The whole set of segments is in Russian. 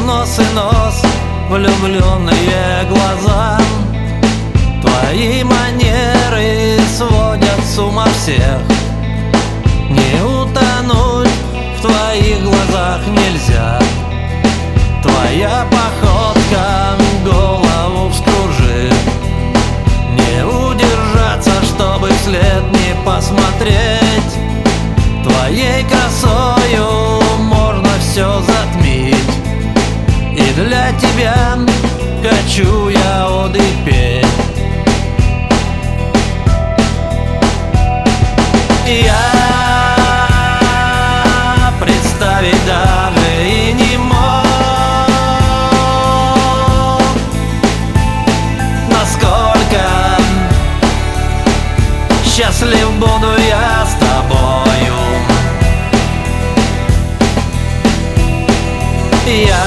нос и нос, влюбленные глаза. Твои манеры сводят с ума всех. Не утонуть в твоих глазах нельзя. Твоя походка голову вскружит. Не удержаться, чтобы вслед не посмотреть. Твоей красою можно все затмить. И для тебя хочу я оды петь. Я представить даже и не мог, насколько счастлив буду я с тобою. Я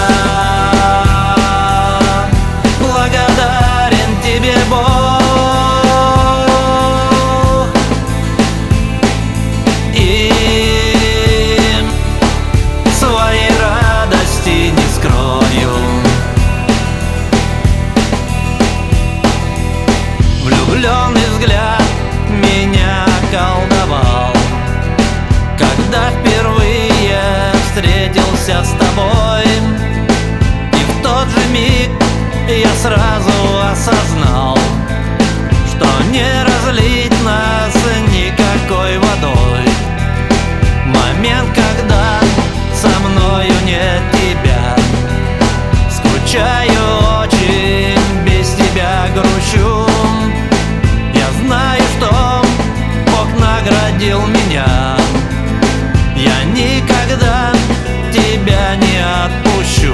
благодарен тебе, Бог, и своей радости не скрою. Влюбленный взгляд меня колдовал, когда впервые встретился с тобой. И в тот же миг я сразу осознал, что не разлить нас никакой водой. Момент, когда со мною нет тебя, скучаю очень, без тебя грущу. Я знаю, что Бог наградил меня. Я никогда тебя не отпущу.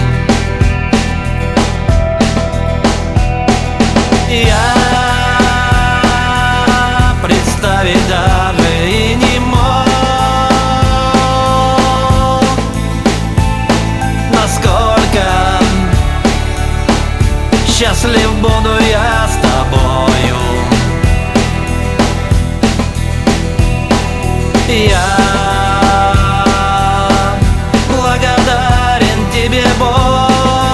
Я представить даже и не мог, насколько счастлив буду я с тобою. Я благодарен тебе, Бог,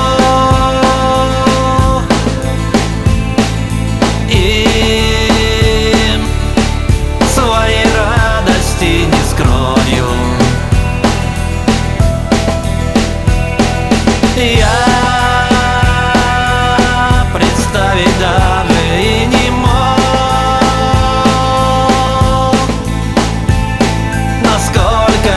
и своей радости не скрою. Я представить даже и не мог, насколько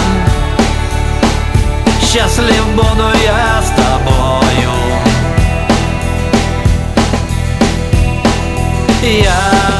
счастлив буду я с тобою. Я